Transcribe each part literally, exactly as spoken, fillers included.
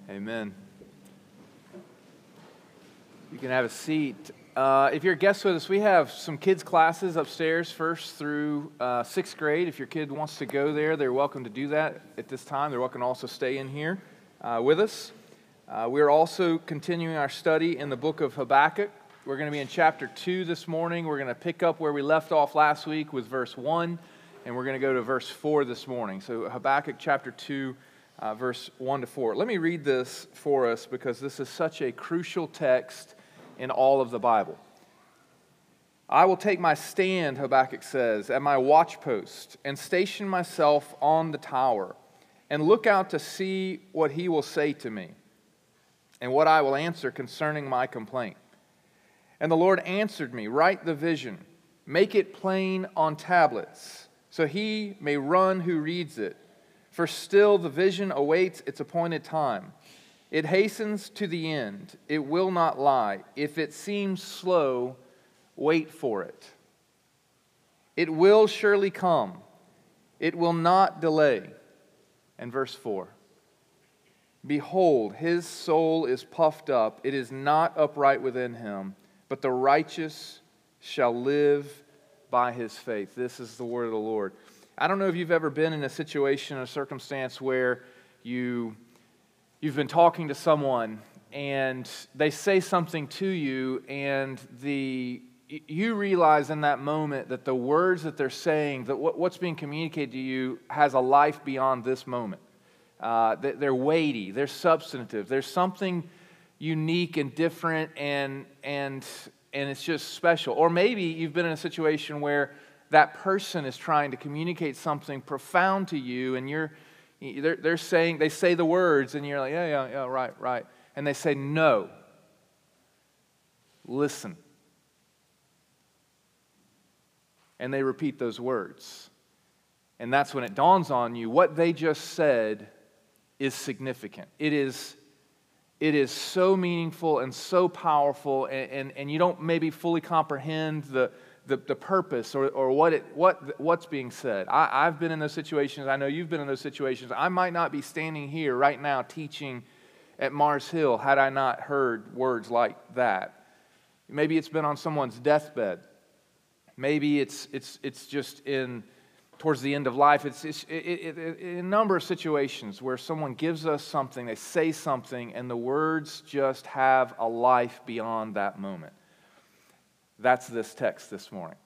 Amen. You can have a seat. Uh, if you're a guest with us, we have some kids' classes upstairs, first through uh, sixth grade. If your kid wants to go there, they're welcome to do that at this time. They're welcome to also stay in here uh, with us. Uh, we're also continuing our study in the book of Habakkuk. We're going to be in chapter two this morning. We're going to pick up where we left off last week with verse one, and we're going to go to verse four this morning. So Habakkuk chapter two, uh, verse one to four. Let me read this for us because this is such a crucial text in all of the Bible. I will take my stand, Habakkuk says, at my watchpost and station myself on the tower and look out to see what he will say to me and what I will answer concerning my complaint. And the Lord answered me, write the vision, make it plain on tablets, so he may run who reads it. For still the vision awaits its appointed time. It hastens to the end. It will not lie. If it seems slow, wait for it. It will surely come. It will not delay. And verse four. Behold, his soul is puffed up. It is not upright within him, but the righteous shall live by his faith. This is the word of the Lord. I don't know if you've ever been in a situation, a circumstance where you, you've been talking to someone and they say something to you and the you realize in that moment that the words that they're saying, that what, what's being communicated to you has a life beyond this moment. Uh, they're weighty, they're substantive, there's something unique and different and and and it's just special. Or maybe you've been in a situation where that person is trying to communicate something profound to you and you're they're, they're saying they say the words and you're like yeah yeah yeah right right and they say no, listen, and they repeat those words, and that's when it dawns on you what they just said is significant. It is It is so meaningful and so powerful, and, and, and you don't maybe fully comprehend the, the, the purpose or, or what it what what's being said. I, I've been in those situations. I know you've been in those situations. I might not be standing here right now teaching at Mars Hill had I not heard words like that. Maybe it's been on someone's deathbed. Maybe it's it's it's just in towards the end of life. It's, it's it, it, it, in a number of situations where someone gives us something, they say something, and the words just have a life beyond that moment. That's this text this morning.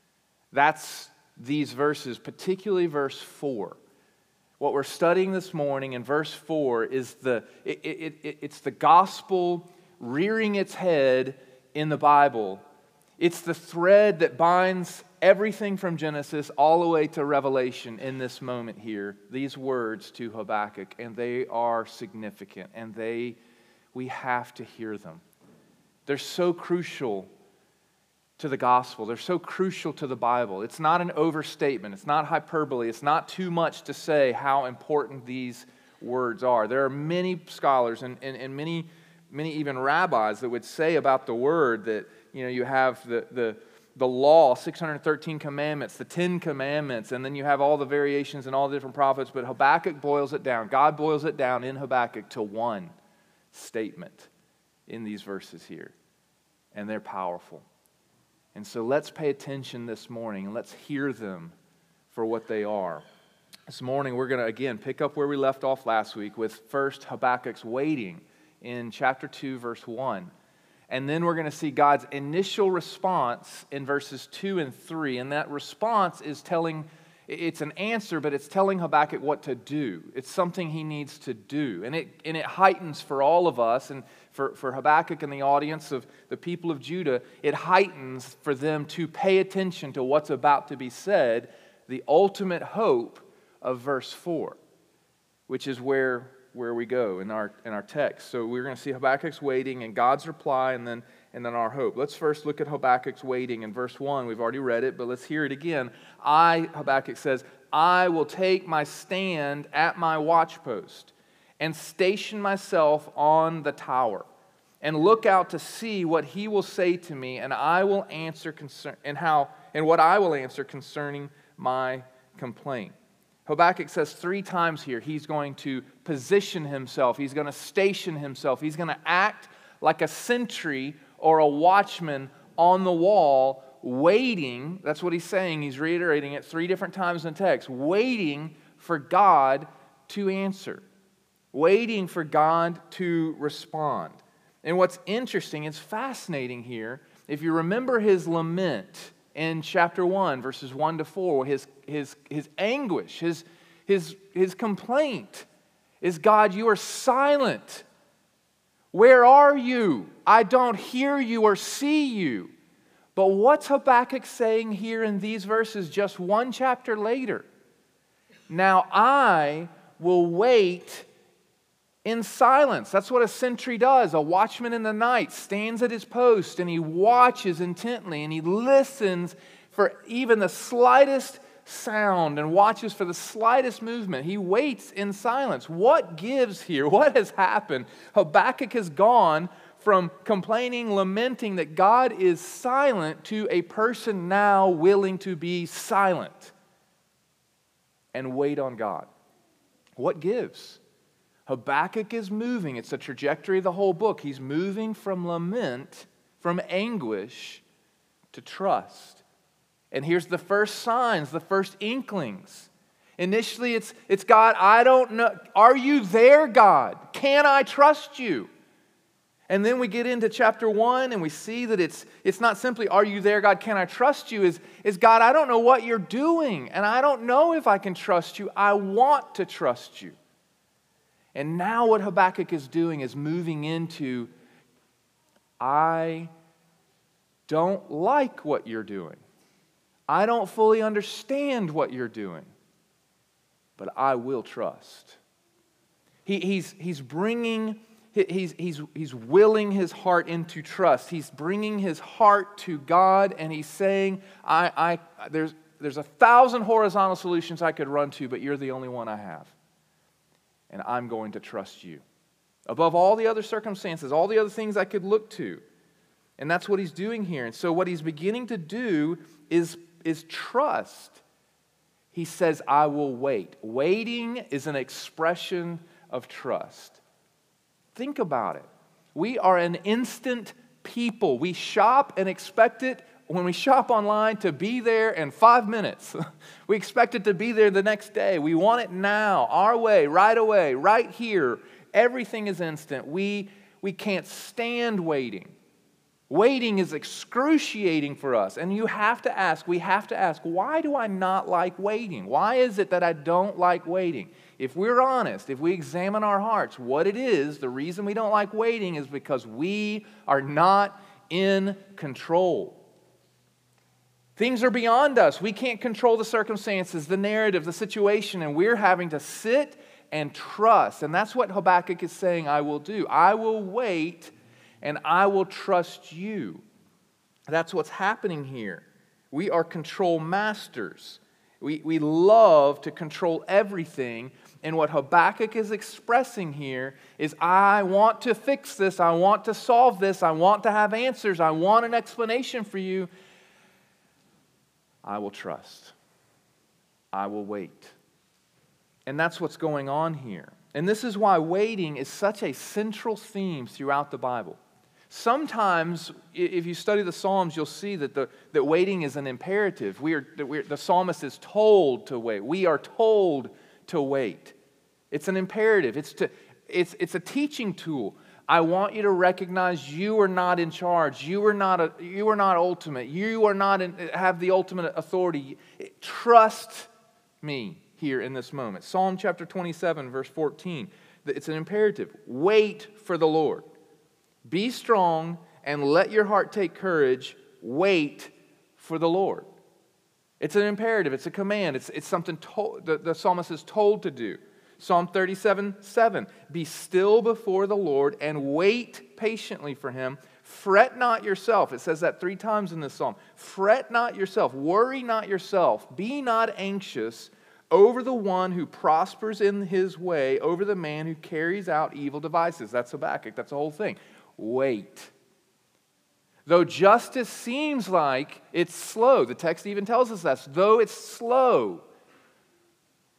That's these verses, particularly verse four. What we're studying this morning in verse four is the it, it, it, it's the gospel rearing its head in the Bible. It's the thread that binds everything from Genesis all the way to Revelation in this moment here, these words to Habakkuk, and they are significant, and they we have to hear them. They're so crucial to the gospel. They're so crucial to the Bible. It's not an overstatement. It's not hyperbole. It's not too much to say how important these words are. There are many scholars and, and, and many, many even rabbis that would say about the word that, you know, you have the the the law, six hundred thirteen commandments, the Ten Commandments, and then you have all the variations and all the different prophets, but Habakkuk boils it down. God boils it down in Habakkuk to one statement in these verses here, and they're powerful. And so let's pay attention this morning, and let's hear them for what they are. This morning we're going to, again, pick up where we left off last week with first Habakkuk's waiting in chapter two, verse one. And then we're going to see God's initial response in verses two and three. And that response is telling, it's an answer, but it's telling Habakkuk what to do. It's something he needs to do. And it and it heightens for all of us, and for, for Habakkuk and the audience of the people of Judah, it heightens for them to pay attention to what's about to be said, the ultimate hope of verse four, which is where... where we go in our in our text. So we're going to see Habakkuk's waiting and God's reply and then and then our hope. Let's first look at Habakkuk's waiting in verse one. We've already read it, but let's hear it again. I, Habakkuk says, I will take my stand at my watchpost and station myself on the tower and look out to see what he will say to me, and I will answer concern and how and what I will answer concerning my complaint. Habakkuk says three times here he's going to position himself, he's going to station himself, he's going to act like a sentry or a watchman on the wall, waiting. That's what he's saying. He's reiterating it three different times in the text, waiting for God to answer, waiting for God to respond. And what's interesting, it's fascinating here, if you remember his lament in chapter one, verses one to four, his, his, his anguish, his, his, his complaint is, God, you are silent. Where are you? I don't hear you or see you. But what's Habakkuk saying here in these verses just one chapter later? Now I will wait in silence. That's what a sentry does. A watchman in the night stands at his post and he watches intently and he listens for even the slightest sound and watches for the slightest movement. He waits in silence. What gives here? What has happened? Habakkuk has gone from complaining, lamenting that God is silent to a person now willing to be silent and wait on God. What gives? Habakkuk is moving. It's the trajectory of the whole book. He's moving from lament, from anguish, to trust. And here's the first signs, the first inklings. Initially, it's, it's God, I don't know. Are you there, God? Can I trust you? And then we get into chapter one and we see that it's, it's not simply, are you there, God? Can I trust you? Is, is God, I don't know what you're doing. And I don't know if I can trust you. I want to trust you. And now what Habakkuk is doing is moving into, I don't like what you're doing. I don't fully understand what you're doing, but I will trust. He, he's, he's bringing, he's, he's, he's willing his heart into trust. He's bringing his heart to God, and he's saying, I, I, there's, there's a thousand horizontal solutions I could run to, but you're the only one I have. And I'm going to trust you above all the other circumstances, all the other things I could look to. And that's what he's doing here. And so what he's beginning to do is, is trust. He says, I will wait. Waiting is an expression of trust. Think about it. We are an instant people. We shop and expect it, when we shop online, to be there in five minutes. We expect it to be there the next day. We want it now, our way, right away, right here. Everything is instant. We, we can't stand waiting. Waiting is excruciating for us. And you have to ask, we have to ask, why do I not like waiting? Why is it that I don't like waiting? If we're honest, if we examine our hearts, what it is, the reason we don't like waiting is because we are not in control. Things are beyond us. We can't control the circumstances, the narrative, the situation, and we're having to sit and trust. And that's what Habakkuk is saying, I will do. I will wait and I will trust you. That's what's happening here. We are control masters. We, we love to control everything. And what Habakkuk is expressing here is, I want to fix this. I want to solve this. I want to have answers. I want an explanation for you. I will trust. I will wait. And that's what's going on here. And this is why waiting is such a central theme throughout the Bible. Sometimes, if you study the Psalms, you'll see that the that waiting is an imperative. We are, that we're, the psalmist is told to wait. We are told to wait. It's an imperative. It's to it's it's a teaching tool. I want you to recognize you are not in charge. You are not a, you are not ultimate. You are not in, have the ultimate authority. Trust me here in this moment. Psalm chapter twenty-seven, verse fourteen. It's an imperative. Wait for the Lord. Be strong and let your heart take courage. Wait for the Lord. It's an imperative. It's a command. It's, it's something to, the, the psalmist is told to do. Psalm thirty-seven, seven. Be still before the Lord and wait patiently for Him. Fret not yourself. It says that three times in this psalm. Fret not yourself. Worry not yourself. Be not anxious over the one who prospers in his way, over the man who carries out evil devices. That's Habakkuk. That's the whole thing. Wait. Though justice seems like it's slow, the text even tells us that. Though it's slow,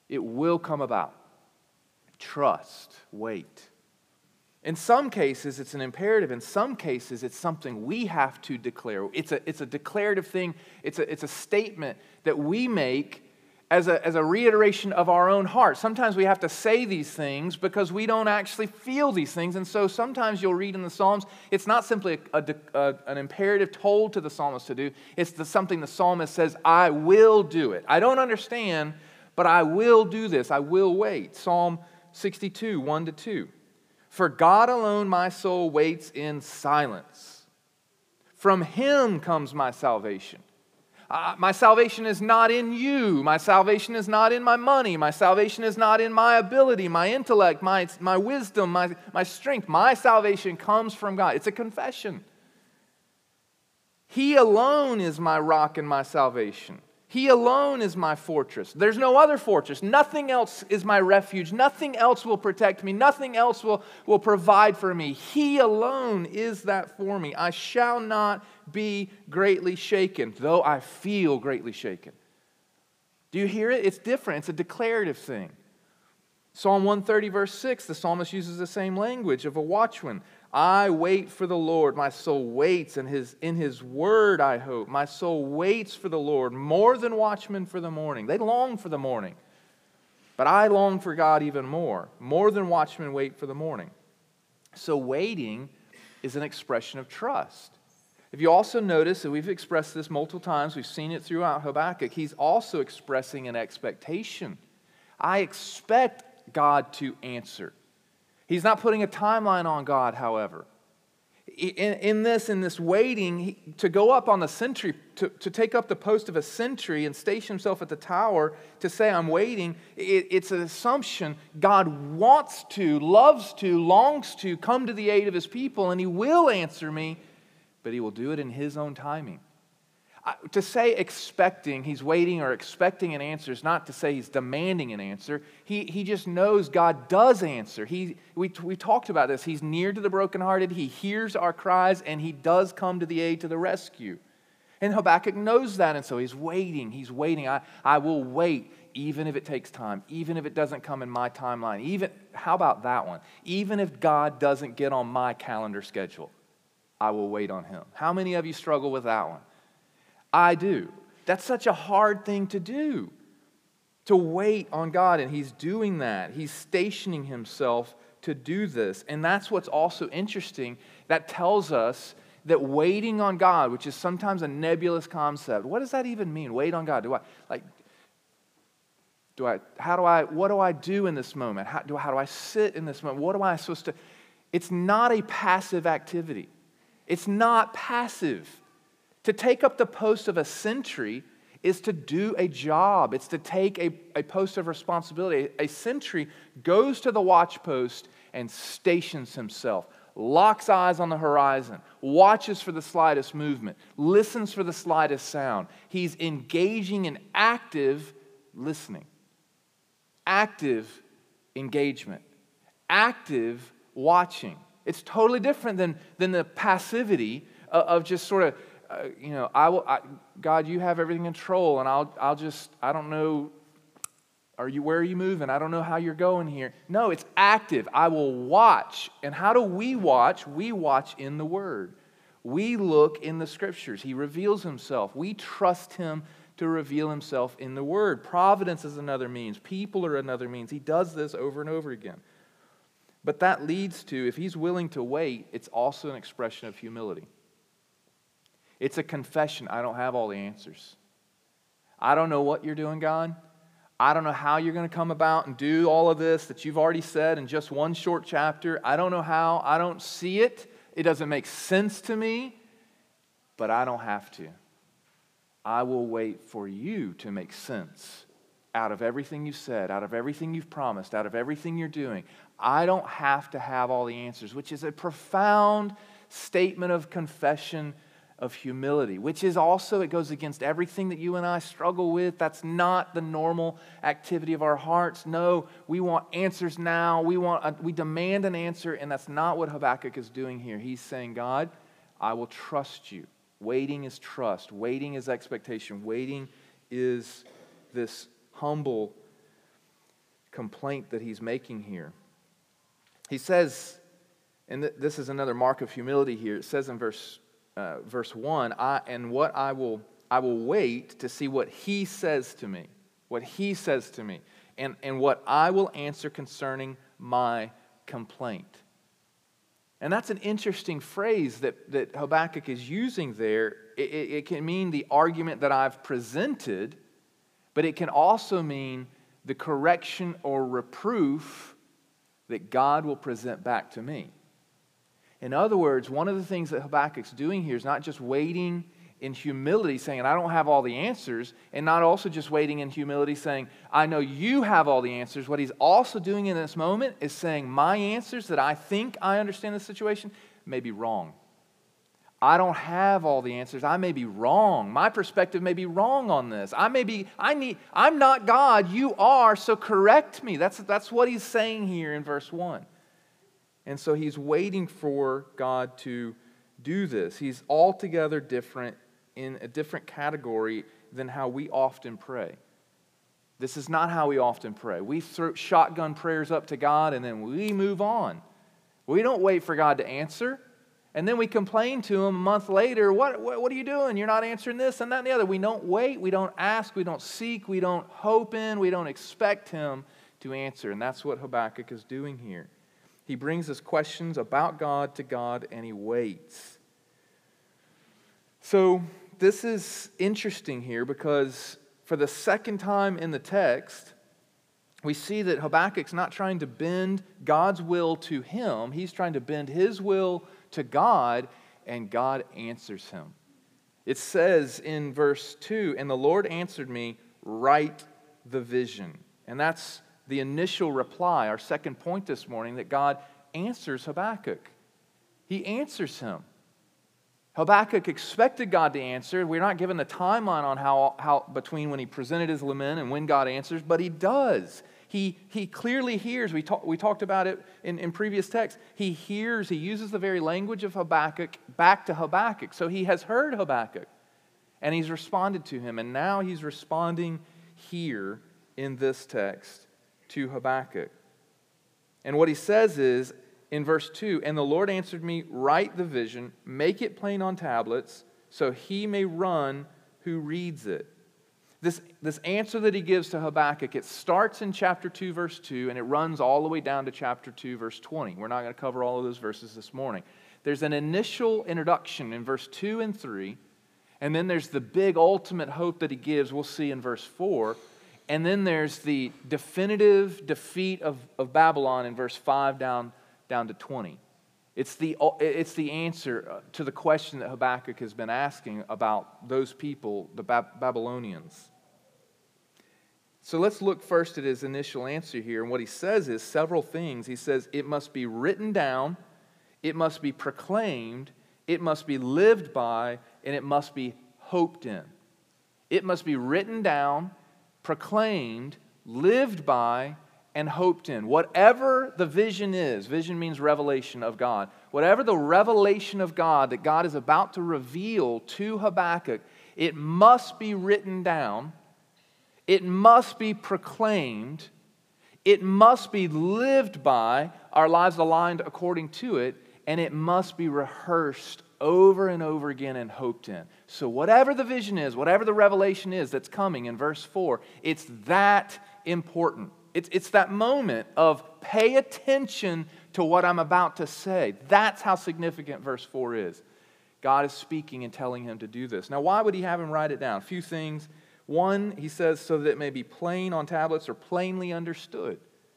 It will come about. Trust, wait. In some cases, it's an imperative. In some cases, it's something we have to declare. It's a, it's a declarative thing. It's a, it's a statement that we make as a, as a reiteration of our own heart. Sometimes we have to say these things because we don't actually feel these things. And so sometimes you'll read in the Psalms, it's not simply a, a, a, an imperative told to the psalmist to do. It's the, something the psalmist says, I will do it. I don't understand, but I will do this. I will wait. Psalm sixty-two, one to two. For God alone my soul waits in silence. From Him comes my salvation. Uh, my salvation is not in you. My salvation is not in my money. My salvation is not in my ability, my intellect, my, my wisdom, my, my strength. My salvation comes from God. It's a confession. He alone is my rock and my salvation. He alone is my fortress. There's no other fortress. Nothing else is my refuge. Nothing else will protect me. Nothing else will, will provide for me. He alone is that for me. I shall not be greatly shaken, though I feel greatly shaken. Do you hear it? It's different. It's a declarative thing. Psalm one thirty, verse six, the psalmist uses the same language of a watchman. I wait for the Lord. My soul waits, and his, in His word I hope. My soul waits for the Lord more than watchmen for the morning. They long for the morning. But I long for God even more. More than watchmen wait for the morning. So waiting is an expression of trust. If you also notice, and we've expressed this multiple times, we've seen it throughout Habakkuk, he's also expressing an expectation. I expect God to answer. He's not putting a timeline on God, however. In, in this, in this waiting, he, to go up on the sentry, to, to take up the post of a sentry and station himself at the tower to say, I'm waiting, it, it's an assumption God wants to, loves to, longs to come to the aid of His people, and He will answer me, but He will do it in His own timing. To say expecting, He's waiting or expecting an answer is not to say He's demanding an answer. He, he just knows God does answer. He, we, we talked about this. He's near to the brokenhearted. He hears our cries, and He does come to the aid, to the rescue. And Habakkuk knows that, and so he's waiting. He's waiting. I, I will wait, even if it takes time, even if it doesn't come in my timeline. Even, how about that one? Even if God doesn't get on my calendar schedule, I will wait on Him. How many of you struggle with that one? I do. That's such a hard thing to do, to wait on God, and He's doing that. He's stationing Himself to do this, and that's what's also interesting. That tells us that waiting on God, which is sometimes a nebulous concept, what does that even mean? Wait on God. Do I like? Do I? How do I? What do I do in this moment? How do? How do I sit in this moment? What am I supposed to? It's not a passive activity. It's not passive. To take up the post of a sentry is to do a job. It's to take a, a post of responsibility. A sentry goes to the watch post and stations himself, locks eyes on the horizon, watches for the slightest movement, listens for the slightest sound. He's engaging in active listening, active engagement, active watching. It's totally different than, than the passivity of, of just sort of, Uh, you know, I will. I, God, you have everything in control, and I'll. I'll just. I don't know. Are you? Where are you moving? I don't know how you're going here. No, it's active. I will watch. And how do we watch? We watch in the Word. We look in the Scriptures. He reveals Himself. We trust Him to reveal Himself in the Word. Providence is another means. People are another means. He does this over and over again. But that leads to, if He's willing to wait, it's also an expression of humility. It's a confession. I don't have all the answers. I don't know what you're doing, God. I don't know how you're going to come about and do all of this that you've already said in just one short chapter. I don't know how. I don't see it. It doesn't make sense to me, but I don't have to. I will wait for you to make sense out of everything you've said, out of everything you've promised, out of everything you're doing. I don't have to have all the answers, which is a profound statement of confession, of humility, which is also, it goes against everything that you and I struggle with. That's not the normal activity of our hearts. No, we want answers now. We want, a, we demand an answer, and that's not what Habakkuk is doing here. He's saying, God, I will trust you. Waiting is trust. Waiting is expectation. Waiting is this humble complaint that he's making here. He says, and th- this is another mark of humility here. It says in verse uh, verse one, I, and what I will I will wait to see what he says to me, what he says to me, and, and what I will answer concerning my complaint. And that's an interesting phrase that, that Habakkuk is using there. It, it, it can mean the argument that I've presented, but it can also mean the correction or reproof that God will present back to me. In other words, one of the things that Habakkuk's doing here is not just waiting in humility saying, I don't have all the answers, and not also just waiting in humility saying, I know you have all the answers. What he's also doing in this moment is saying, my answers that I think I understand the situation may be wrong. I don't have all the answers. I may be wrong. My perspective may be wrong on this. I may be, I need, I'm not God, you are, so correct me. That's, that's what he's saying here in verse one. And so he's waiting for God to do this. He's altogether different, in a different category than how we often pray. This is not how we often pray. We throw shotgun prayers up to God and then we move on. We don't wait for God to answer. And then we complain to Him a month later, what, what, what are you doing? You're not answering this and that and the other. We don't wait, we don't ask, we don't seek, we don't hope in, we don't expect Him to answer. And that's what Habakkuk is doing here. He brings us questions about God to God and he waits. So this is interesting here because for the second time in the text, we see that Habakkuk's not trying to bend God's will to him. He's trying to bend his will to God, and God answers him. It says in verse two, and the Lord answered me, write the vision. And that's the initial reply, our second point this morning, that God answers Habakkuk. He answers him. Habakkuk expected God to answer. We're not given the timeline on how, how between when he presented his lament and when God answers, but he does. He, he clearly hears. We, talk, we talked about it in, in previous texts. He hears. He uses the very language of Habakkuk back to Habakkuk. So he has heard Habakkuk, and he's responded to him. And now he's responding here in this text to Habakkuk. And what he says is, in verse two, and the Lord answered me, write the vision, make it plain on tablets, so he may run who reads it. This, this answer that he gives to Habakkuk, it starts in chapter two, verse two, and it runs all the way down to chapter two, verse twenty. We're not going to cover all of those verses this morning. There's an initial introduction in verse two and three, and then there's the big ultimate hope that he gives, we'll see in verse four, and then there's the definitive defeat of, of Babylon in verse five down down to twenty. It's the, it's the answer to the question that Habakkuk has been asking about those people, the Bab- Babylonians. So let's look first at his initial answer here. And what he says is several things. He says it must be written down, it must be proclaimed, it must be lived by, and it must be hoped in. It must be written down, proclaimed, lived by, and hoped in. Whatever the vision is, vision means revelation of God. Whatever the revelation of God that God is about to reveal to Habakkuk, it must be written down, it must be proclaimed, it must be lived by, our lives aligned according to it, and it must be rehearsed over and over again and hoped in. So whatever the vision is, whatever the revelation is that's coming in verse four, it's that important. It's, it's that moment of pay attention to what I'm about to say. That's how significant verse four is. God is speaking and telling him to do this. Now, why would he have him write it down? A few things. One, he says, so that it may be plain on tablets or plainly understood.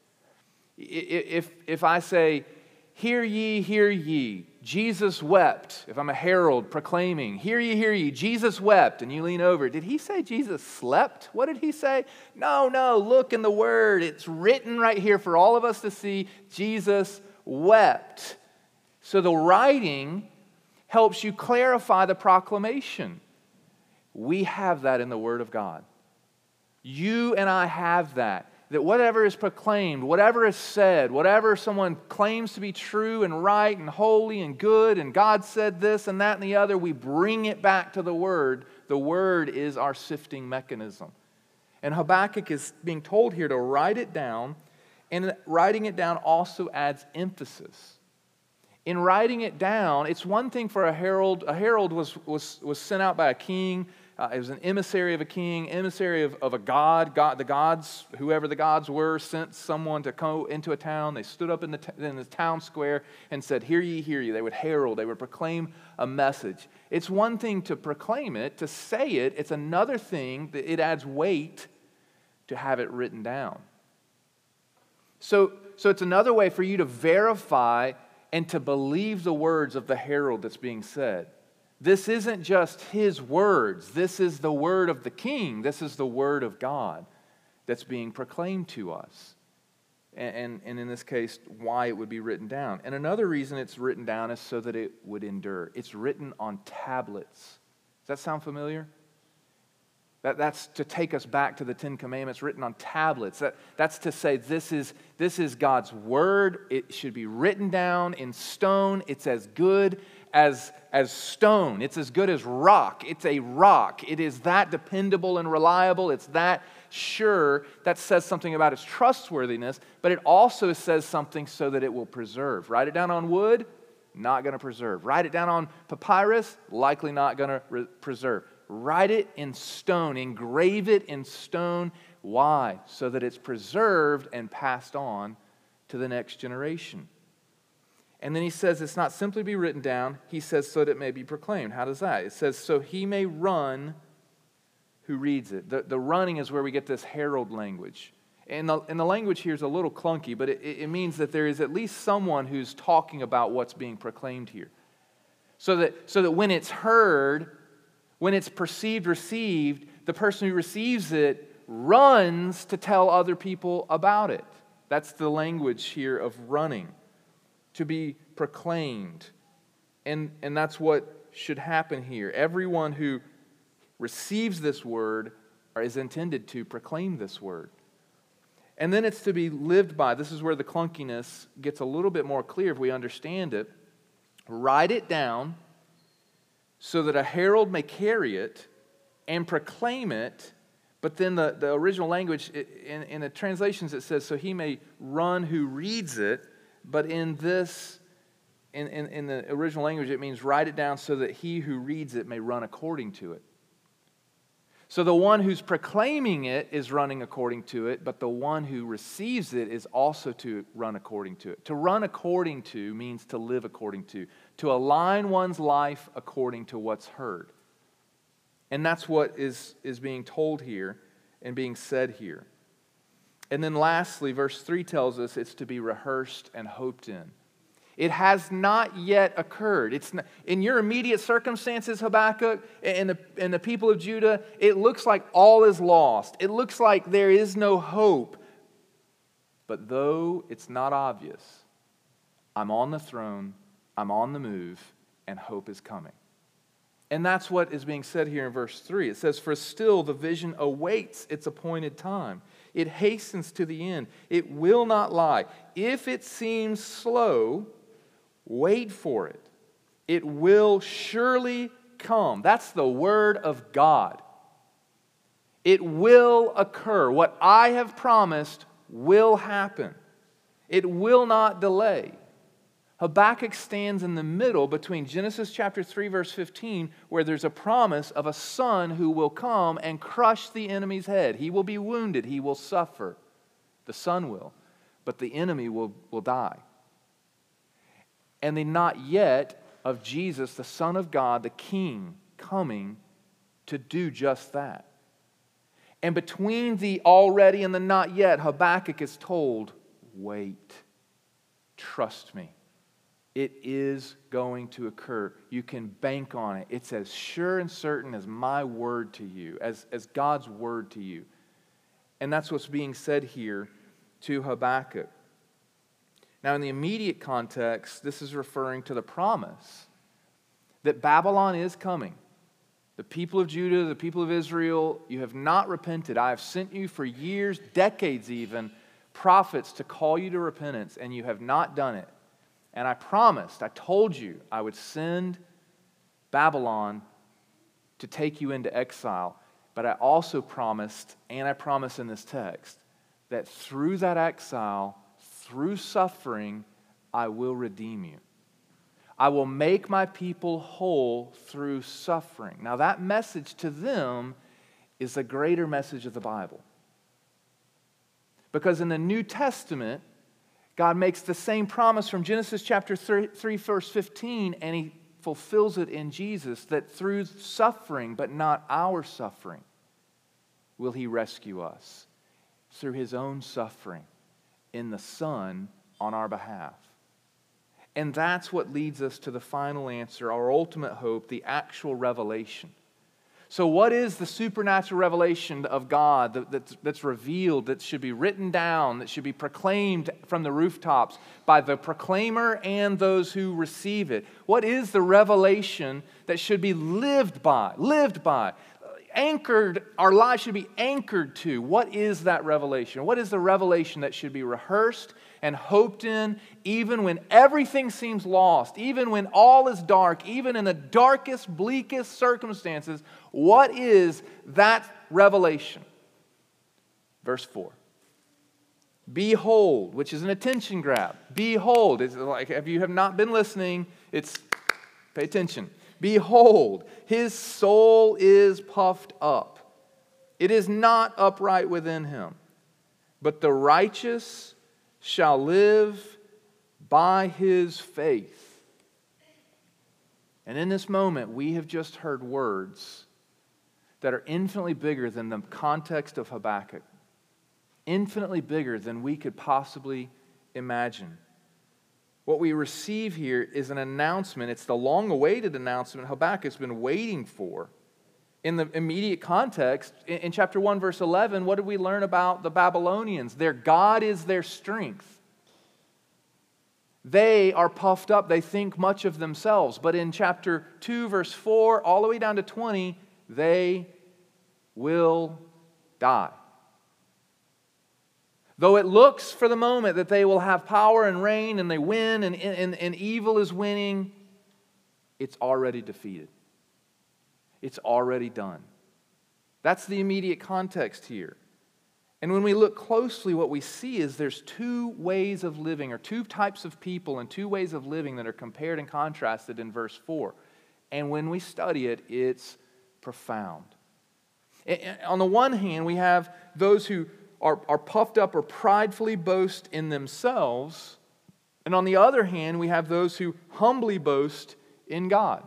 If, if I say, hear ye, hear ye, Jesus wept. If I'm a herald proclaiming, hear ye, hear ye, Jesus wept, and you lean over, did he say Jesus slept? What did he say? No, no, look in the Word. It's written right here for all of us to see. Jesus wept. So the writing helps you clarify the proclamation. We have that in the Word of God. You and I have that. That whatever is proclaimed, whatever is said, whatever someone claims to be true and right and holy and good, and God said this and that and the other, we bring it back to the Word. The Word is our sifting mechanism. And Habakkuk is being told here to write it down, and writing it down also adds emphasis. In writing it down, it's one thing for a herald. A herald was, was, was sent out by a king. Uh, it was an emissary of a king, emissary of, of a god. god. The gods, whoever the gods were, sent someone to go into a town. They stood up in the, t- in the town square and said, "Hear ye, hear ye." They would herald. They would proclaim a message. It's one thing to proclaim it, to say it. It's another thing that it adds weight to have it written down. So, so it's another way for you to verify and to believe the words of the herald that's being said. This isn't just his words. This is the word of the king. This is the word of God that's being proclaimed to us. And, and, and in this case, why it would be written down. And another reason it's written down is so that it would endure. It's written on tablets. Does that sound familiar? That, that's to take us back to the Ten Commandments written on tablets. That, that's to say this is, this is God's word. It should be written down in stone. It's as good as, as stone. It's as good as rock. It's a rock. It is that dependable and reliable. It's that sure. That says something about its trustworthiness, but it also says something so that it will preserve. Write it down on wood, not going to preserve. Write it down on papyrus, likely not going to re- preserve. Write it in stone, engrave it in stone. Why? So that it's preserved and passed on to the next generation. And then he says it's not simply be written down. He says so that it may be proclaimed. How does that? It says so he may run who reads it. The, the running is where we get this herald language. And the, and the language here is a little clunky, but it, it means that there is at least someone who's talking about what's being proclaimed here. So that, so that when it's heard, when it's perceived, received, the person who receives it runs to tell other people about it. That's the language here of running, to be proclaimed. And, and that's what should happen here. Everyone who receives this word is intended to proclaim this word. And then it's to be lived by. This is where the clunkiness gets a little bit more clear if we understand it. Write it down so that a herald may carry it and proclaim it. But then the, the original language, in, in the translations it says, so he may run who reads it. But in this, in, in, in the original language, it means write it down so that he who reads it may run according to it. So the one who's proclaiming it is running according to it, but the one who receives it is also to run according to it. To run according to means to live according to, to align one's life according to what's heard. And that's what is, is being told here and being said here. And then lastly, verse three tells us it's to be rehearsed and hoped in. It has not yet occurred. It's not, in your immediate circumstances, Habakkuk, and the, and the people of Judah, it looks like all is lost. It looks like there is no hope. But though it's not obvious, I'm on the throne, I'm on the move, and hope is coming. And that's what is being said here in verse three. It says, for still the vision awaits its appointed time. It hastens to the end. It will not lie. If it seems slow, wait for it. It will surely come. That's the word of God. It will occur. What I have promised will happen. It will not delay. Habakkuk stands in the middle between Genesis chapter three, verse fifteen, where there's a promise of a son who will come and crush the enemy's head. He will be wounded. He will suffer. The son will. But the enemy will, will die. And the not yet of Jesus, the Son of God, the King, coming to do just that. And between the already and the not yet, Habakkuk is told, wait, trust me. It is going to occur. You can bank on it. It's as sure and certain as my word to you, as, as God's word to you. And that's what's being said here to Habakkuk. Now, in the immediate context, this is referring to the promise that Babylon is coming. The people of Judah, the people of Israel, you have not repented. I have sent you for years, decades even, prophets to call you to repentance, and you have not done it. And I promised, I told you I would send Babylon to take you into exile. But I also promised, and I promise in this text, that through that exile, through suffering, I will redeem you. I will make my people whole through suffering. Now that message to them is the greater message of the Bible. Because in the New Testament, God makes the same promise from Genesis chapter three, verse fifteen, and He fulfills it in Jesus, that through suffering, but not our suffering, will He rescue us. Through His own suffering in the Son on our behalf. And that's what leads us to the final answer, our ultimate hope, the actual revelation. So what is the supernatural revelation of God that, that's, that's revealed, that should be written down, that should be proclaimed from the rooftops by the proclaimer and those who receive it? What is the revelation that should be lived by, lived by, anchored, our lives should be anchored to? What is that revelation? What is the revelation that should be rehearsed and hoped in, even when everything seems lost, even when all is dark, even in the darkest, bleakest circumstances? What is that revelation? Verse four. Behold, which is an attention grab. Behold, it's like if you have not been listening, it's pay attention. Behold, his soul is puffed up. It is not upright within him. But the righteous shall live by his faith. And in this moment, we have just heard words that are infinitely bigger than the context of Habakkuk. Infinitely bigger than we could possibly imagine. What we receive here is an announcement. It's the long-awaited announcement Habakkuk's been waiting for. In the immediate context, in chapter one, verse eleven, what did we learn about the Babylonians? Their God is their strength. They are puffed up. They think much of themselves. But in chapter two, verse four, all the way down to twenty, they will die. Though it looks for the moment that they will have power and reign and they win and, and, and evil is winning, it's already defeated. It's already done. That's the immediate context here. And when we look closely, what we see is there's two ways of living, or two types of people and two ways of living that are compared and contrasted in verse four. And when we study it, it's profound. On the one hand, we have those who Are, are puffed up or pridefully boast in themselves. And on the other hand, we have those who humbly boast in God.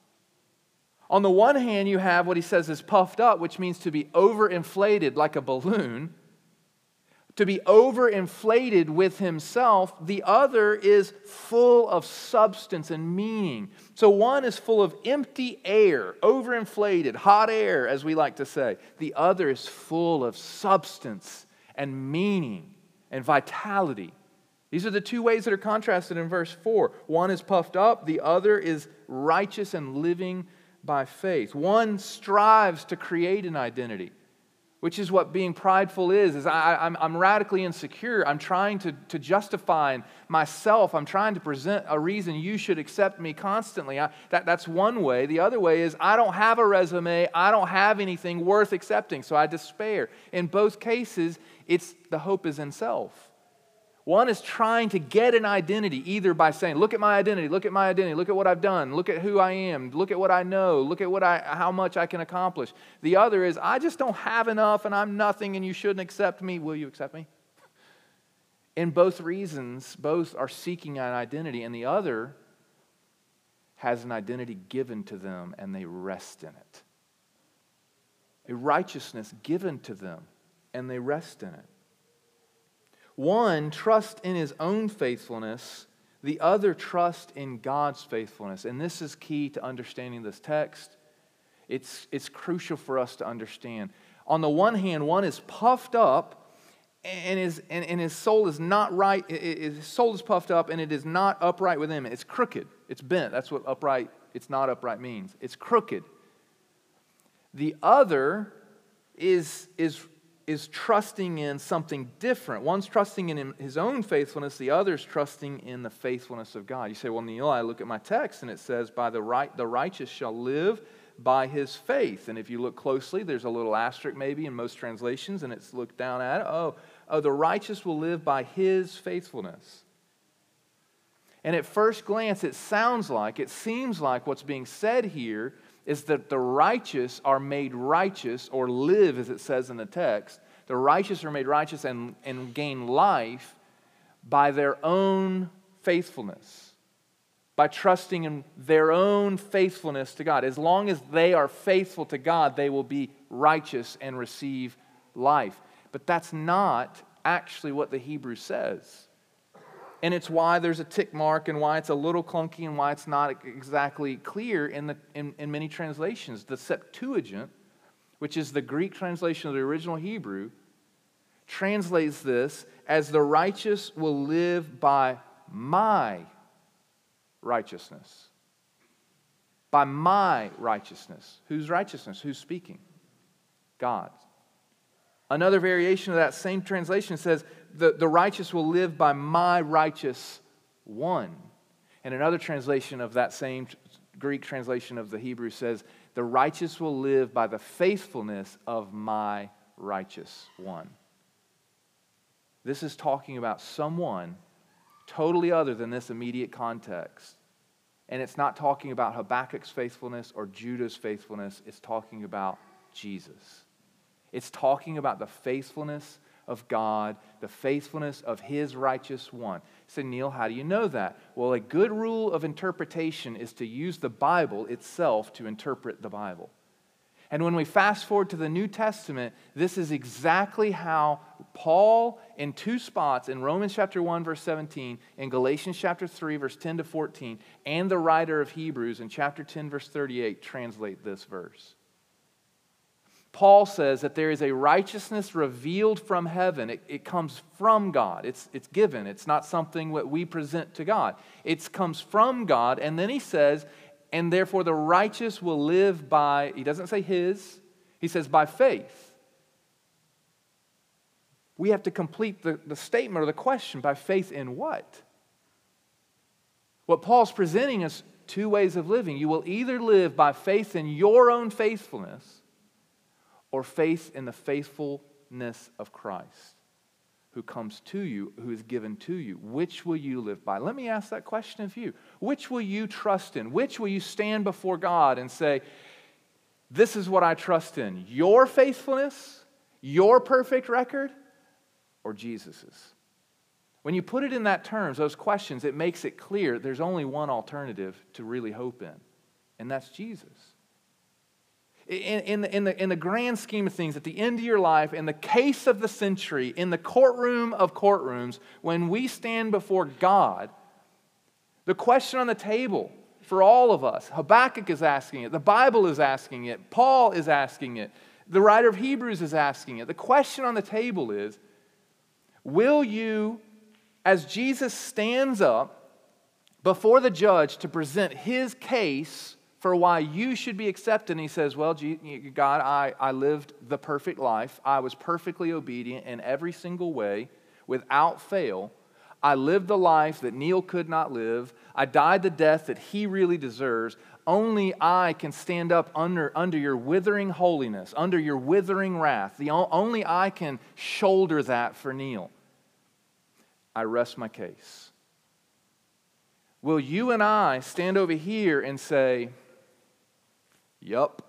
On the one hand, you have what he says is puffed up, which means to be overinflated like a balloon. To be overinflated with himself. The other is full of substance and meaning. So one is full of empty air, overinflated, hot air, as we like to say. The other is full of substance and meaning and vitality. These are the two ways that are contrasted in verse four. One is puffed up, the other is righteous and living by faith. One strives to create an identity, which is what being prideful is, is I, I'm, I'm radically insecure. I'm trying to, to justify myself. I'm trying to present a reason you should accept me constantly. I, that, that's one way. The other way is I don't have a resume. I don't have anything worth accepting, so I despair. In both cases, it's the hope is in self. One is trying to get an identity either by saying, look at my identity, look at my identity, look at what I've done, look at who I am, look at what I know, look at what I, how much I can accomplish. The other is, I just don't have enough and I'm nothing and you shouldn't accept me. Will you accept me? In both reasons, both are seeking an identity, and the other has an identity given to them and they rest in it. A righteousness given to them and they rest in it. One trusts in his own faithfulness, the other trusts in God's faithfulness. And this is key to understanding this text. It's, it's crucial for us to understand. On the one hand, one is puffed up, and his, and, and his soul is not right. It, it, his soul is puffed up, and it is not upright with him. It's crooked. It's bent. That's what upright, it's not upright means. It's crooked. The other is is. is trusting in something different. One's trusting in his own faithfulness, the other's trusting in the faithfulnness of God. You say, well, Neil, I look at my text and it says, by the right, the righteous shall live by his faith. And if you look closely, there's a little asterisk maybe in most translations, and it's looked down at it. Oh, oh, the righteous will live by his faithfulness. And at first glance, it sounds like, it seems like what's being said here is that the righteous are made righteous, or live, as it says in the text. The righteous are made righteous and, and gain life by their own faithfulness, by trusting in their own faithfulness to God. As long as they are faithful to God, they will be righteous and receive life. But that's not actually what the Hebrew says. And it's why there's a tick mark and why it's a little clunky and why it's not exactly clear in, the, in, in many translations. The Septuagint, which is the Greek translation of the original Hebrew, translates this as the righteous will live by my righteousness. By my righteousness. Whose righteousness? Who's speaking? God's. Another variation of that same translation says, the, the righteous will live by my righteous one. And another translation of that same Greek translation of the Hebrew says, the righteous will live by the faithfulness of my righteous one. This is talking about someone totally other than this immediate context. And it's not talking about Habakkuk's faithfulness or Judah's faithfulness. It's talking about Jesus. It's talking about the faithfulness of God, the faithfulness of His righteous one. You say, Neil, how do you know that? Well, a good rule of interpretation is to use the Bible itself to interpret the Bible. And when we fast forward to the New Testament, this is exactly how Paul, in two spots, in Romans chapter one, verse seventeen, in Galatians chapter three, verse ten to fourteen, and the writer of Hebrews in chapter ten, verse thirty-eight, translate this verse. Paul says that there is a righteousness revealed from heaven. It, it comes from God. It's, it's given. It's not something that we present to God. It comes from God. And then he says, and therefore the righteous will live by, he doesn't say his, he says by faith. We have to complete the, the statement or the question, by faith in what? What Paul's presenting is two ways of living. You will either live by faith in your own faithfulness, or faith in the faithfulness of Christ, who comes to you, who is given to you. Which will you live by? Let me ask that question of you. Which will you trust in? Which will you stand before God and say, this is what I trust in? Your faithfulness, your perfect record, or Jesus's? When you put it in that terms, those questions, it makes it clear there's only one alternative to really hope in, and that's Jesus. In, in, the, in, the, in the grand scheme of things, at the end of your life, in the case of the century, in the courtroom of courtrooms, when we stand before God, the question on the table for all of us, Habakkuk is asking it, the Bible is asking it, Paul is asking it, the writer of Hebrews is asking it. The question on the table is, will you, as Jesus stands up before the judge to present his case for why you should be accepted, and he says, well, God, I, I lived the perfect life. I was perfectly obedient in every single way, without fail. I lived the life that Neil could not live. I died the death that he really deserves. Only I can stand up under, under your withering holiness, under your withering wrath. The, only I can shoulder that for Neil. I rest my case. Will you and I stand over here and say, yup,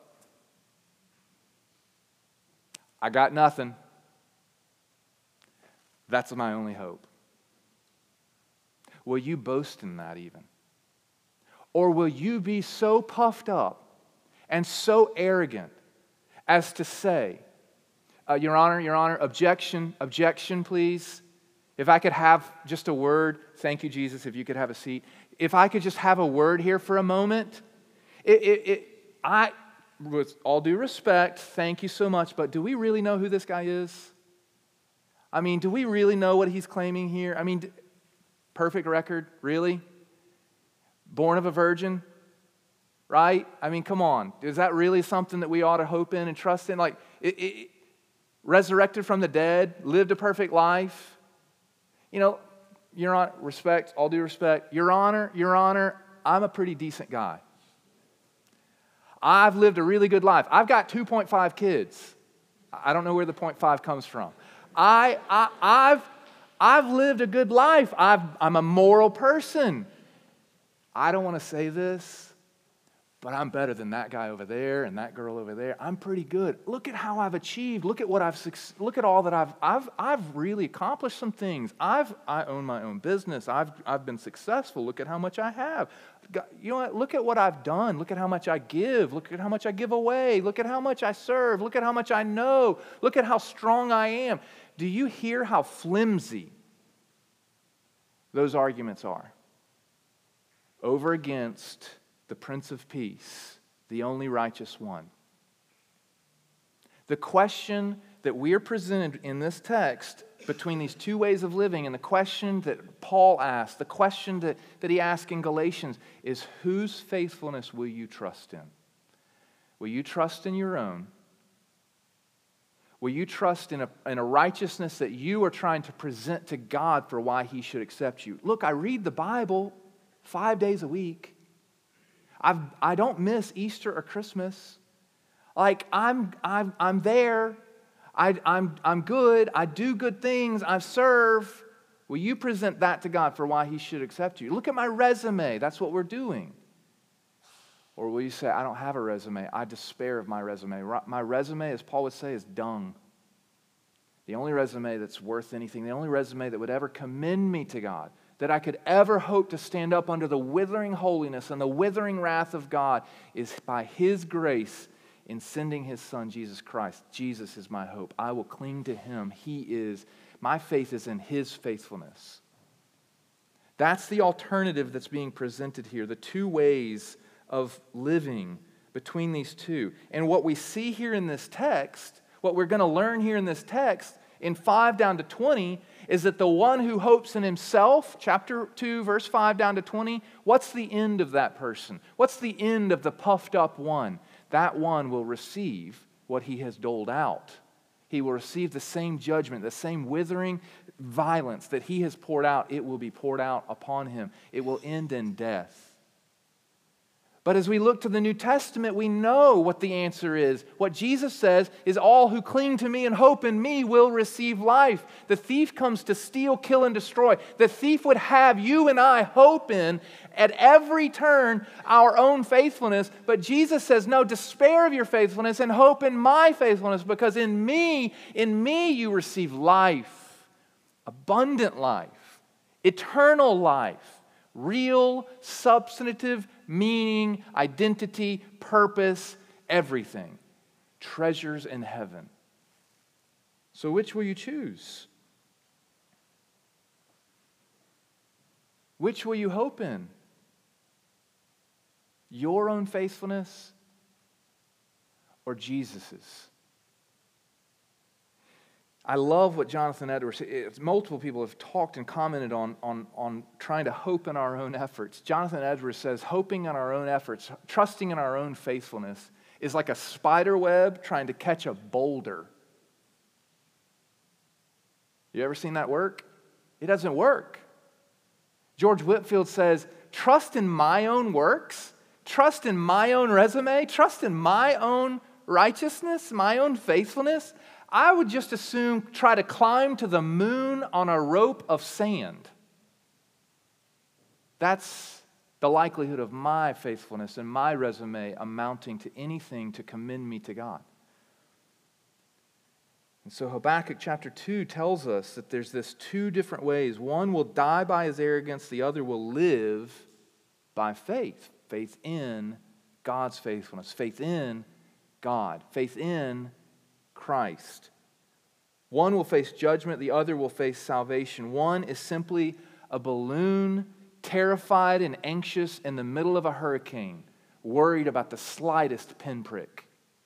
I got nothing. That's my only hope. Will you boast in that even? Or will you be so puffed up and so arrogant as to say, uh, Your Honor, Your Honor, objection, objection, please. If I could have just a word, thank you, Jesus, if you could have a seat. If I could just have a word here for a moment. It, it, it, I, with all due respect, thank you so much, but do we really know who this guy is? I mean, do we really know what he's claiming here? I mean, perfect record, really? Born of a virgin, right? I mean, come on. Is that really something that we ought to hope in and trust in? Like, it, it, resurrected from the dead, lived a perfect life. You know, Your Honor, respect, all due respect, Your Honor, Your Honor, I'm a pretty decent guy. I've lived a really good life. I've got two point five kids. I don't know where the point five comes from. I, I, I've, I've lived a good life. I've, I'm a moral person. I don't want to say this, but I'm better than that guy over there and that girl over there. I'm pretty good. Look at how I've achieved. Look at what I've look at all that I've I've I've really accomplished some things. I've I own my own business. I've I've been successful. Look at how much I have. You know what? Look at what I've done. Look at how much I give. Look at how much I give away. Look at how much I serve. Look at how much I know. Look at how strong I am. Do you hear how flimsy those arguments are? Over against the Prince of Peace, the only righteous one. The question that we are presented in this text between these two ways of living and the question that Paul asked, the question that, that he asked in Galatians is, whose faithfulness will you trust in? Will you trust in your own? Will you trust in a, in a righteousness that you are trying to present to God for why He should accept you? Look, I read the Bible five days a week. I've, I don't miss Easter or Christmas. Like, I'm, I'm, I'm there. I, I'm, I'm good. I do good things. I serve. Will you present that to God for why He should accept you? Look at my resume. That's what we're doing. Or will you say, I don't have a resume. I despair of my resume. My resume, as Paul would say, is dung. The only resume that's worth anything, the only resume that would ever commend me to God, that I could ever hope to stand up under the withering holiness and the withering wrath of God, is by His grace in sending His Son, Jesus Christ. Jesus is my hope. I will cling to Him. He is, my faith is in His faithfulness. That's the alternative that's being presented here, the two ways of living between these two. And what we see here in this text, what we're going to learn here in this text, in five down to twenty, is that the one who hopes in himself, chapter two, verse five down to twenty, what's the end of that person? What's the end of the puffed up one? That one will receive what he has doled out. He will receive the same judgment, the same withering violence that he has poured out. It will be poured out upon him. It will end in death. But as we look to the New Testament, we know what the answer is. What Jesus says is, all who cling to me and hope in me will receive life. The thief comes to steal, kill, and destroy. The thief would have you and I hope in, at every turn, our own faithfulness. But Jesus says, no, despair of your faithfulness and hope in my faithfulness, because in me, in me you receive life, abundant life, eternal life, real, substantive meaning, identity, purpose, everything. Treasures in heaven. So which will you choose? Which will you hope in? Your own faithfulness or Jesus's? I love what Jonathan Edwards, multiple people have talked and commented on, on, on trying to hope in our own efforts. Jonathan Edwards says, hoping in our own efforts, trusting in our own faithfulness, is like a spider web trying to catch a boulder. You ever seen that work? It doesn't work. George Whitefield says, trust in my own works, trust in my own resume, trust in my own righteousness, my own faithfulness. I would just as soon try to climb to the moon on a rope of sand. That's the likelihood of my faithfulness and my resume amounting to anything to commend me to God. And so Habakkuk chapter two tells us that there's this two different ways. One will die by his arrogance, the other will live by faith. Faith in God's faithfulness. Faith in God. Faith in Christ. One will face judgment, the other will face salvation. One is simply a balloon, terrified and anxious in the middle of a hurricane, worried about the slightest pinprick.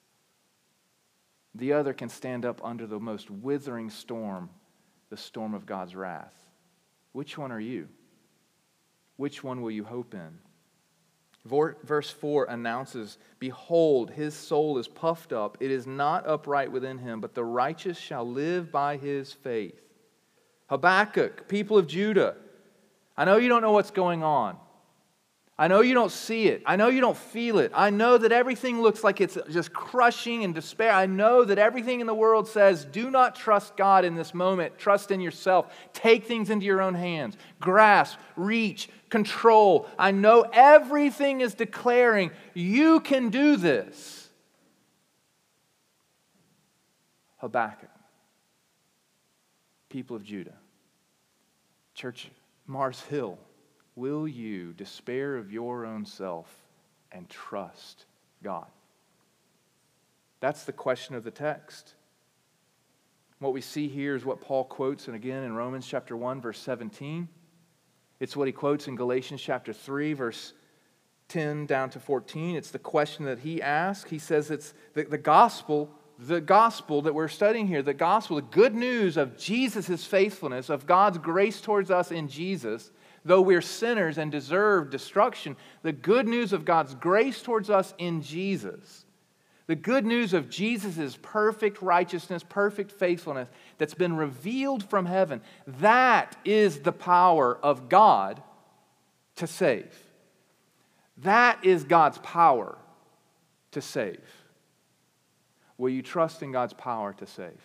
The other can stand up under the most withering storm, the storm of God's wrath. Which one are you? Which one will you hope in? Verse four announces, behold, his soul is puffed up. It is not upright within him, but the righteous shall live by his faith. Habakkuk, people of Judah, I know you don't know what's going on. I know you don't see it. I know you don't feel it. I know that everything looks like it's just crushing and despair. I know that everything in the world says, do not trust God in this moment. Trust in yourself. Take things into your own hands. Grasp, reach, control. I know everything is declaring, you can do this. Habakkuk, people of Judah, Church Mars Hill, will you despair of your own self and trust God? That's the question of the text. What we see here is what Paul quotes, and again in Romans chapter one, verse seventeen. It's what he quotes in Galatians chapter three, verse ten down to fourteen. It's the question that he asks. He says it's the, the gospel, the gospel that we're studying here, the gospel, the good news of Jesus' faithfulness, of God's grace towards us in Jesus. Though we're sinners and deserve destruction, the good news of God's grace towards us in Jesus, the good news of Jesus' perfect righteousness, perfect faithfulness that's been revealed from heaven, that is the power of God to save. That is God's power to save. Will you trust in God's power to save?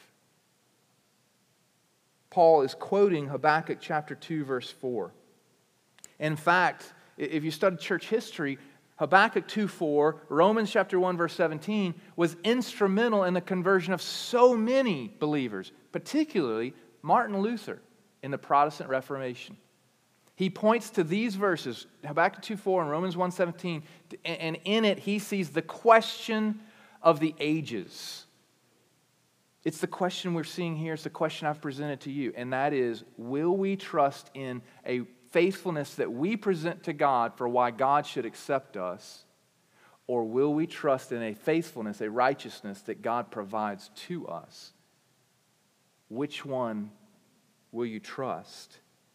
Paul is quoting Habakkuk chapter two, verse four. In fact, if you study church history, Habakkuk two four, Romans chapter one, verse seventeen, was instrumental in the conversion of so many believers, particularly Martin Luther in the Protestant Reformation. He points to these verses, Habakkuk two four and Romans one seventeen, and in it he sees the question of the ages. It's the question we're seeing here. It's the question I've presented to you, and that is, will we trust in a faithfulness that we present to God for why God should accept us, or will we trust in a faithfulness, a righteousness that God provides to us? Which one will you trust?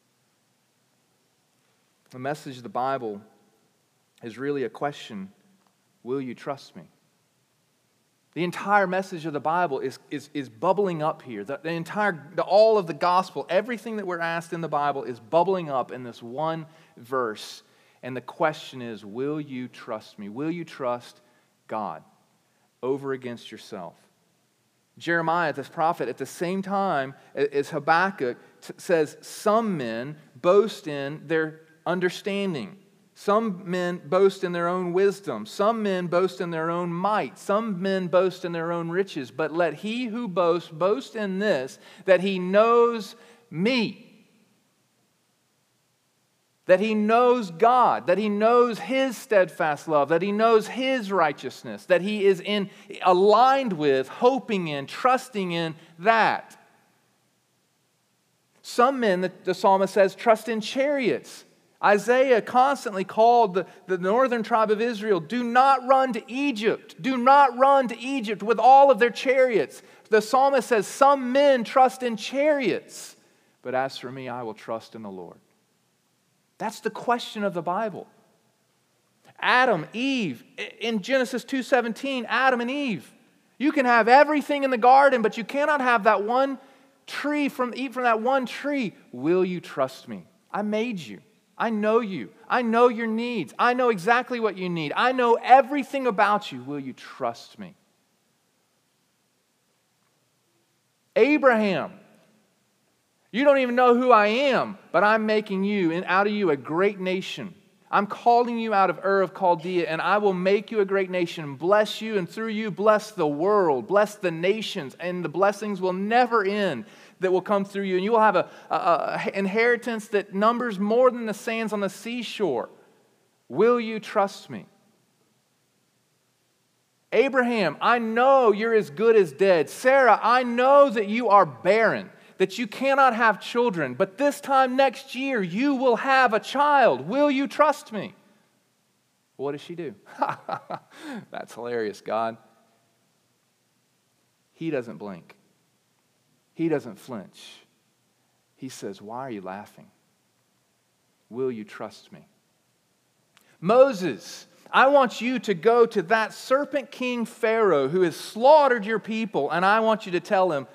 The message of the Bible is really a question, will you trust me? The entire message of the Bible is, is, is bubbling up here. The, the entire, the, all of the gospel, everything that we're asked in the Bible is bubbling up in this one verse. And the question is, will you trust me? Will you trust God over against yourself? Jeremiah, this prophet, at the same time as Habakkuk, t- says some men boast in their understanding. Some men boast in their own wisdom. Some men boast in their own might. Some men boast in their own riches. But let he who boasts boast in this, that he knows me. That he knows God. That he knows his steadfast love. That he knows his righteousness. That he is in aligned with, hoping in, trusting in that. Some men, the, the psalmist says, trust in chariots. Isaiah constantly called the, the northern tribe of Israel, do not run to Egypt. Do not run to Egypt with all of their chariots. The psalmist says, some men trust in chariots, but as for me, I will trust in the Lord. That's the question of the Bible. Adam, Eve, in Genesis two seventeen, Adam and Eve. You can have everything in the garden, but you cannot have that one tree from, eat from that one tree. Will you trust me? I made you. I know you. I know your needs. I know exactly what you need. I know everything about you. Will you trust me? Abraham, you don't even know who I am, but I'm making you and out of you a great nation. I'm calling you out of Ur of Chaldea, and I will make you a great nation, bless you, and through you bless the world, bless the nations, and the blessings will never end that will come through you. And you will have a, a, a inheritance that numbers more than the sands on the seashore. Will you trust me? Abraham, I know you're as good as dead. Sarah, I know that you are barren, that you cannot have children, but this time next year you will have a child. Will you trust me? What does she do? That's hilarious, God. He doesn't blink. He doesn't flinch. He says, why are you laughing? Will you trust me? Moses, I want you to go to that serpent king Pharaoh who has slaughtered your people, and I want you to tell him,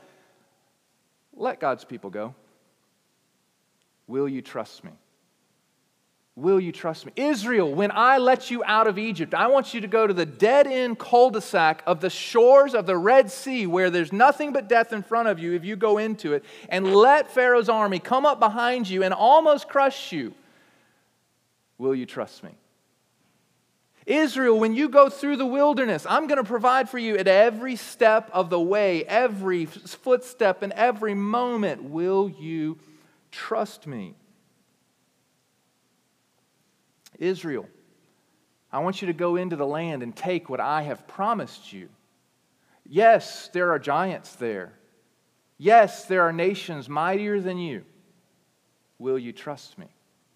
let God's people go. Will you trust me? Will you trust me? Israel, when I let you out of Egypt, I want you to go to the dead-end cul-de-sac of the shores of the Red Sea where there's nothing but death in front of you if you go into it, and let Pharaoh's army come up behind you and almost crush you. Will you trust me? Israel, when you go through the wilderness, I'm going to provide for you at every step of the way, every footstep and every moment. Will you trust me? Israel, I want you to go into the land and take what I have promised you. Yes, there are giants there. Yes, there are nations mightier than you. Will you trust me?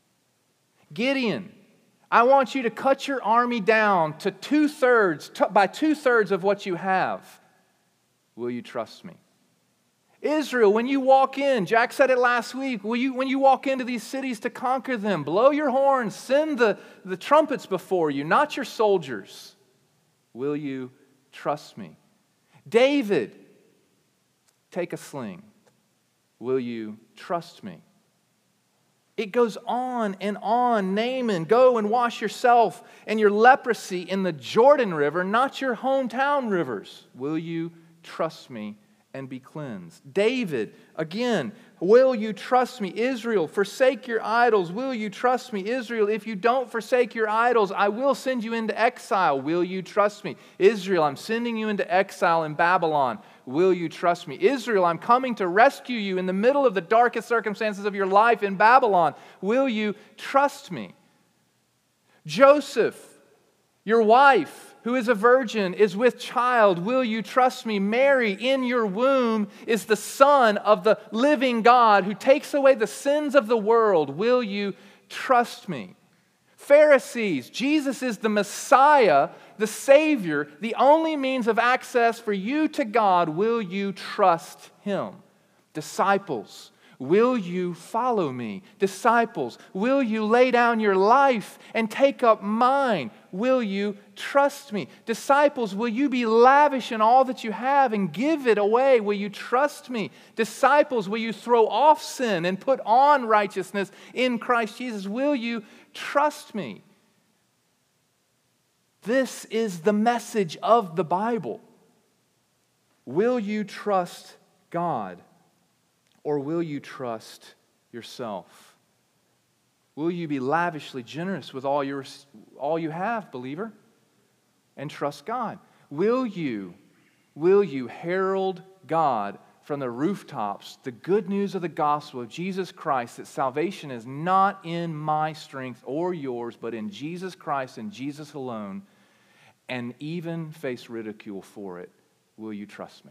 Gideon, I want you to cut your army down to two-thirds, by two-thirds of what you have. Will you trust me? Israel, when you walk in, Jack said it last week, will you, when you walk into these cities to conquer them, blow your horns, send the, the trumpets before you, not your soldiers. Will you trust me? David, take a sling. Will you trust me? It goes on and on. Naaman, go and wash yourself and your leprosy in the Jordan River, not your hometown rivers. Will you trust me and be cleansed? David, again, will you trust me? Israel, forsake your idols. Will you trust me? Israel, if you don't forsake your idols, I will send you into exile. Will you trust me? Israel, I'm sending you into exile in Babylon. Will you trust me? Israel, I'm coming to rescue you in the middle of the darkest circumstances of your life in Babylon. Will you trust me? Joseph, your wife, who is a virgin, is with child. Will you trust me? Mary, in your womb, is the Son of the living God who takes away the sins of the world. Will you trust me? Pharisees, Jesus is the Messiah, the Savior, the only means of access for you to God. Will you trust Him? Disciples, will you follow me? Disciples, will you lay down your life and take up mine? Will you trust me? Disciples, will you be lavish in all that you have and give it away? Will you trust me? Disciples, will you throw off sin and put on righteousness in Christ Jesus? Will you trust me? This is the message of the Bible. Will you trust God? Or will you trust yourself? Will you be lavishly generous with all, your, all you have, believer? And trust God? Will you, will you herald God from the rooftops, the good news of the gospel of Jesus Christ, that salvation is not in my strength or yours, but in Jesus Christ and Jesus alone, and even face ridicule for it? Will you trust me?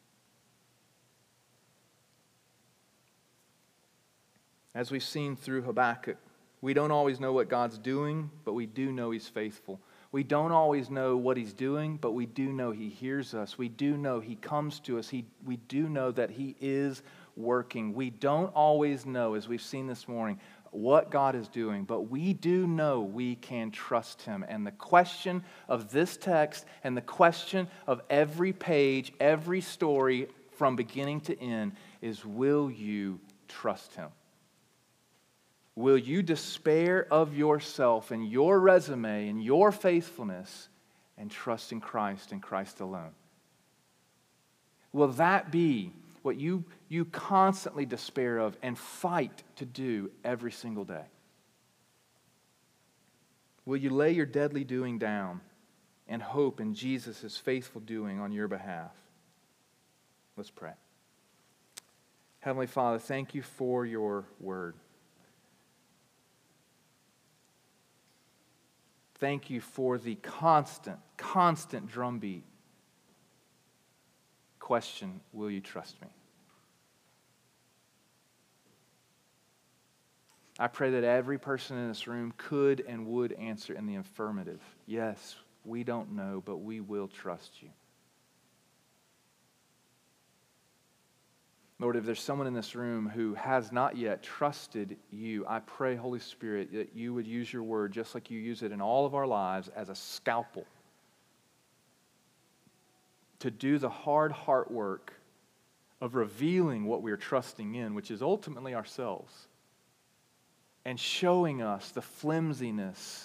As we've seen through Habakkuk, we don't always know what God's doing, but we do know He's faithful. We don't always know what He's doing, but we do know He hears us. We do know He comes to us. He, we do know that He is working. We don't always know, as we've seen this morning, what God is doing, but we do know we can trust Him. And the question of this text and the question of every page, every story from beginning to end is, will you trust Him? Will you despair of yourself and your resume and your faithfulness and trust in Christ and Christ alone? Will that be what you, you constantly despair of and fight to do every single day? Will you lay your deadly doing down and hope in Jesus' faithful doing on your behalf? Let's pray. Heavenly Father, thank you for your word. Thank you for the constant, constant drumbeat. Question, will you trust me? I pray that every person in this room could and would answer in the affirmative. Yes, we don't know, but we will trust you. Lord, if there's someone in this room who has not yet trusted you, I pray, Holy Spirit, that you would use your word just like you use it in all of our lives as a scalpel to do the hard heart work of revealing what we are trusting in, which is ultimately ourselves. and showing us the flimsiness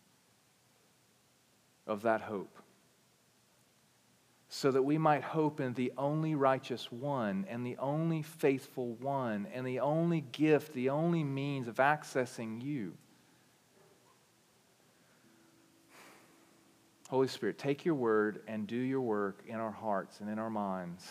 of that hope, so that we might hope in the only righteous one and the only faithful one and the only gift, the only means of accessing you. Holy Spirit, take your word and do your work in our hearts and in our minds.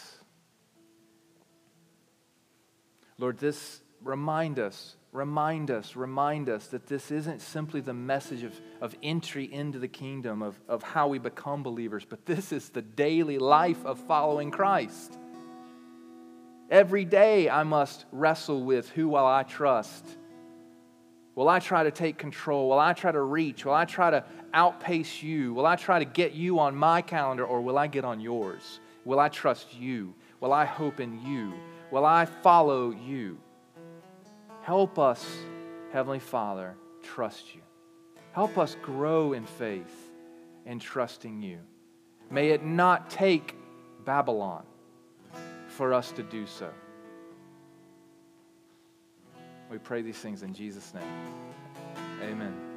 Lord, this remind us, remind us, remind us that this isn't simply the message of, of entry into the kingdom, of, of how we become believers, but this is the daily life of following Christ. Every day I must wrestle with, who will I trust? Will I try to take control? Will I try to reach? Will I try to outpace you? Will I try to get you on my calendar, or will I get on yours? Will I trust you? Will I hope in you? Will I follow you? Help us, Heavenly Father, trust you. Help us grow in faith and trusting you. May it not take Babylon for us to do so. We pray these things in Jesus' name. Amen.